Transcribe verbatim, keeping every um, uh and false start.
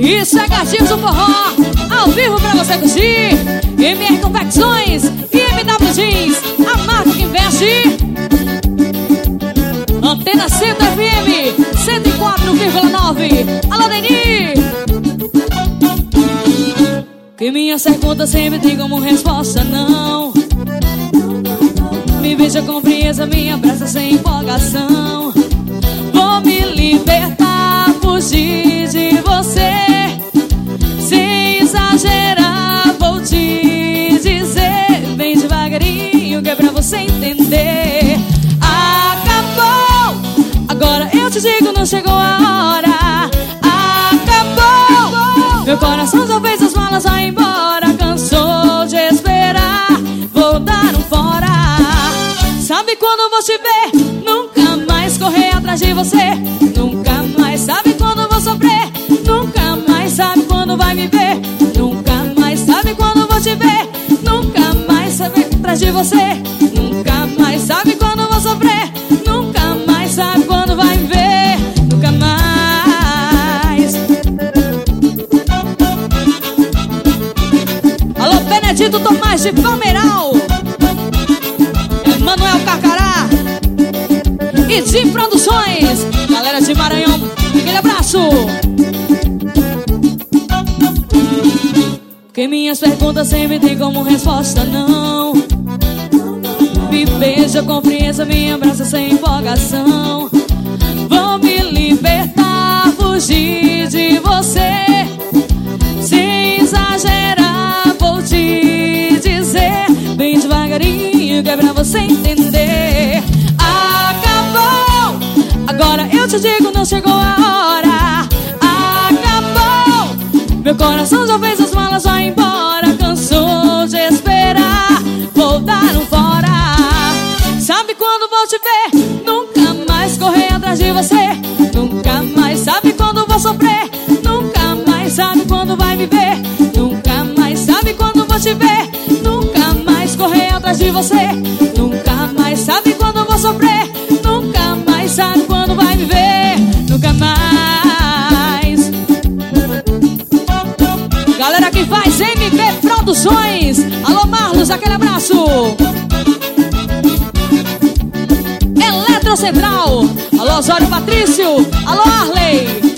Isso é Gatinhos do Forró, ao vivo pra você curtir. M R Confecções e M W Jeans, a marca que investe. Antena Centro F M cento e quatro vírgula nove. Alô, Deni! Que minhas perguntas sempre tem como resposta não. Me beija com frieza, me abraça sem empolgação. Vou me libertar, fugir de você. Sem exagerar, vou te dizer bem devagarinho, que é pra você entender. Acabou, agora eu te digo, não chegou a hora. Acabou, meu coração já fez as malas, vai embora. Cansou de esperar, vou dar um fora. Sabe quando vou te ver, nunca mais correr atrás de você. Nunca mais, sabe quando vou sofrer. Nunca mais, sabe quando vai me ver. Nunca mais, sabe quando vou te ver. Nunca mais, sabe atrás de você. Nunca mais, sabe quando vou sofrer. Nunca mais, sabe quando vai me ver. Nunca mais. Alô, Benedito Tomás de Palmeiral, Manuel Carcará e de Produções, galera de Maranhão, aquele abraço. Que minhas perguntas sempre tem como resposta não. Me beija com frieza, me abraça sem empolgação. Vou me libertar, fugir de você. Sem exagerar, vou te dizer bem devagarinho, que é pra você entender. Acabou, agora eu te digo, não chegou a hora. Acabou, meu coração já fez as malas, vai embora. Cansou de esperar, vou dar um fora. Sabe quando vou te ver, nunca mais correr atrás de você. Nunca mais, sabe quando vou sofrer. Nunca mais, sabe quando vai me ver. Nunca mais, sabe quando vou te ver. Nunca mais correr atrás de você. Nunca mais, sabe quando vou sofrer. Nunca mais, sabe quando vai me ver. Nunca mais. Galera que faz M B Produções, alô Marlos, aquele abraço. Eletro Central, alô Osório Patrício, alô Arley.